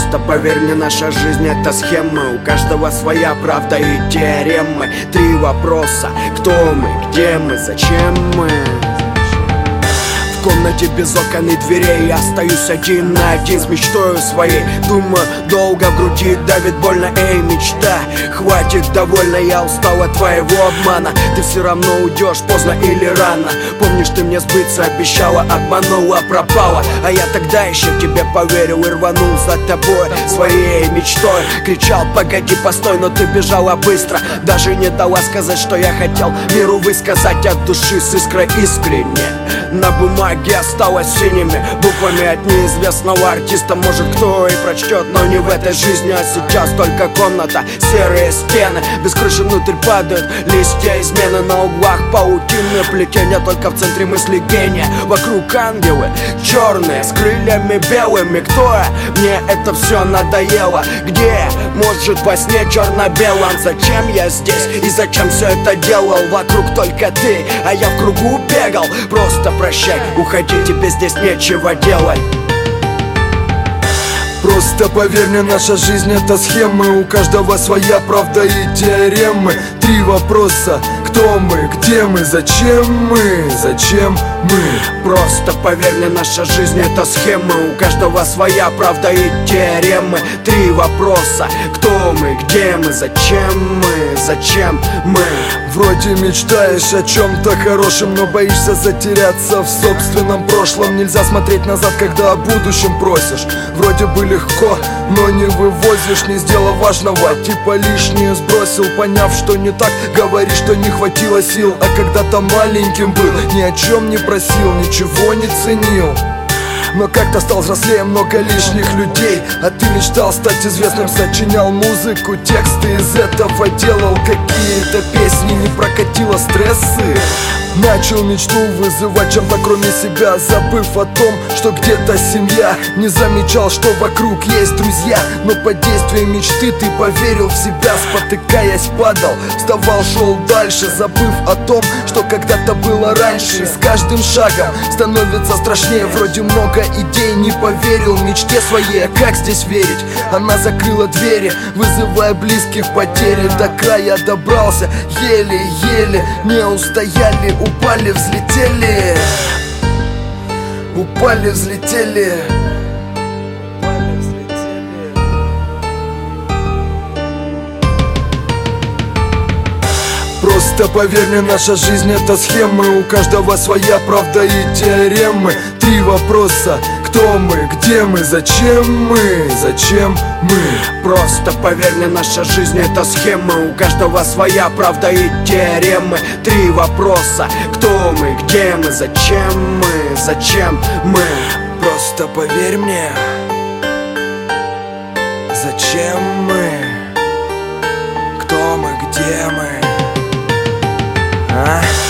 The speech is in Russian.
Просто поверь мне, наша жизнь это схема. У каждого своя правда и теоремы. 3 вопроса: кто мы, где мы, зачем мы. В комнате без окон и дверей я остаюсь один на один с мечтою своей. Думаю, долго в груди давит больно. Эй, мечта, хватит, довольно, я устал от твоего обмана. Ты все равно уйдешь, поздно или рано. Помнишь, ты мне сбыться обещала, обманула, пропала. А я тогда еще тебе поверил и рванул за тобой своей мечтой. Кричал: погоди, постой, но ты бежала быстро. Даже не дала сказать, что я хотел миру высказать от души с искрой искренне. На бумаге осталось синими буквами от неизвестного артиста. Может, кто и прочтет, но не в этой жизни. А сейчас только комната, серые стены, без крыши внутрь падают листья измены. На углах паутинное плетение, только в центре мысли гения. Вокруг ангелы черные, с крыльями белыми. Кто я? Мне это все надоело. Где? Может, во сне черно-белом. Зачем я здесь и зачем все это делал? Вокруг только ты, а я в кругу бегал. Просто прощай, уходи, тебе здесь нечего делать. Просто поверь мне, наша жизнь это схемы. У каждого своя правда и теоремы. 3 вопроса: кто мы, где мы, зачем мы, зачем мы. Просто поверь мне, наша жизнь это схемы. У каждого своя правда и теоремы. 3 вопроса: кто мы, где мы, зачем мы, зачем мы. Вроде мечтаешь о чем-то хорошем, но боишься затеряться в собственном прошлом. Нельзя смотреть назад, когда о будущем просишь. Вроде бы легко, но не вывозишь, не сделав важного. Типа лишнее сбросил, поняв, что не так. Говоришь, что не хватило сил. А когда-то маленьким был, ни о чем не просил, ничего не ценил. Но как-то стал взрослее, много лишних людей. А ты мечтал стать известным, сочинял музыку, тексты из этого делал какие-то песни, не прокатило стрессы. Начал мечту вызывать чем-то кроме себя, забыв о том, что где-то семья. Не замечал, что вокруг есть друзья. Но под действием мечты ты поверил в себя. Спотыкаясь, падал, вставал, шел дальше, забыв о том, что когда-то было раньше. И с каждым шагом становится страшнее. Вроде много идей, не поверил мечте своей. А как здесь верить? Она закрыла двери, вызывая близких потери. До края добрался, еле-еле, не устояли. Упали, взлетели. Упали, взлетели. Просто поверь мне, наша жизнь это схемы. У каждого своя правда и теоремы. 3 вопроса: кто мы, где мы, зачем мы, зачем мы. Просто поверь мне, наша жизнь это схема. У каждого своя правда и теоремы. 3 вопроса: кто мы, где мы, зачем мы, зачем мы. Просто поверь мне, зачем мы, кто мы, где мы.